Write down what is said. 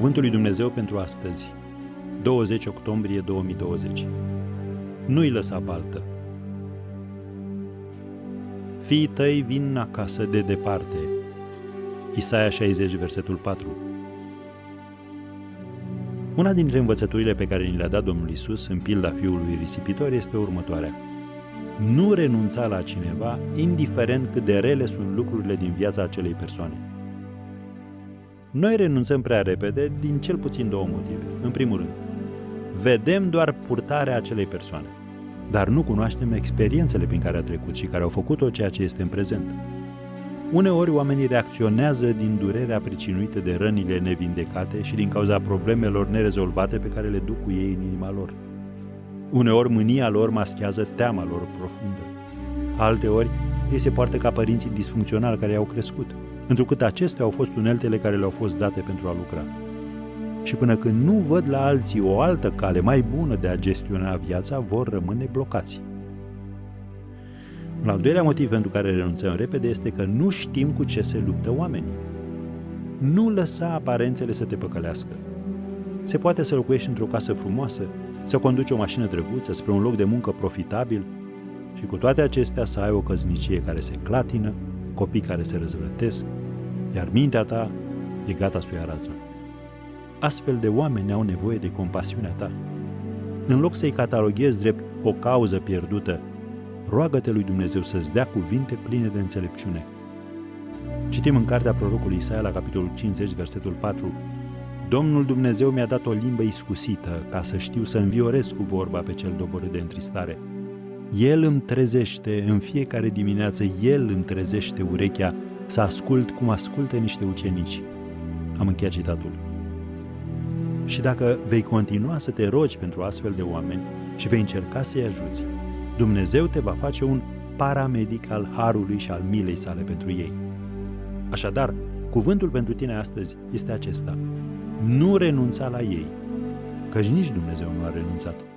Cuvântul lui Dumnezeu pentru astăzi, 20 octombrie 2020. Nu-i lăsa baltă. Fiii tăi vin acasă de departe. Isaia 60, versetul 4. Una dintre învățăturile pe care ni le-a dat Domnul Iisus în pilda fiului risipitor este următoarea. Nu renunța la cineva, indiferent cât de rele sunt lucrurile din viața acelei persoane. Noi renunțăm prea repede din cel puțin două motive. În primul rând, vedem doar purtarea acelei persoane, dar nu cunoaștem experiențele prin care a trecut și care au făcut-o ceea ce este în prezent. Uneori oamenii reacționează din durerea pricinuită de rănile nevindecate și din cauza problemelor nerezolvate pe care le duc cu ei în inima lor. Uneori mânia lor maschează teama lor profundă. Alteori ei se poartă ca părinții disfuncționali care i-au crescut, întrucât acestea au fost uneltele care le-au fost date pentru a lucra. Și până când nu văd la alții o altă cale mai bună de a gestiona viața, vor rămâne blocați. Un al doilea motiv pentru care renunțăm repede este că nu știm cu ce se luptă oamenii. Nu lăsa aparențele să te păcălească. Se poate să locuiești într-o casă frumoasă, să conduci o mașină drăguță spre un loc de muncă profitabil și cu toate acestea să ai o căsnicie care se clatină, copii care se răzvrătesc, iar mintea ta e gata să o ia raza. Astfel de oameni au nevoie de compasiunea ta. În loc să-i cataloghezi drept o cauză pierdută, roagă-te lui Dumnezeu să-ți dea cuvinte pline de înțelepciune. Citim în cartea prorocului Isaia la capitolul 50, versetul 4. Domnul Dumnezeu mi-a dat o limbă iscusită ca să știu să înviorez cu vorba pe cel doborât de întristare. El îmi trezește în fiecare dimineață, El îmi trezește urechea să ascult cum ascultă niște ucenici. Am încheiat citatul. Și dacă vei continua să te rogi pentru astfel de oameni și vei încerca să-i ajuți, Dumnezeu te va face un paramedic al harului și al milei sale pentru ei. Așadar, cuvântul pentru tine astăzi este acesta. Nu renunța la ei, căci nici Dumnezeu nu a renunțat.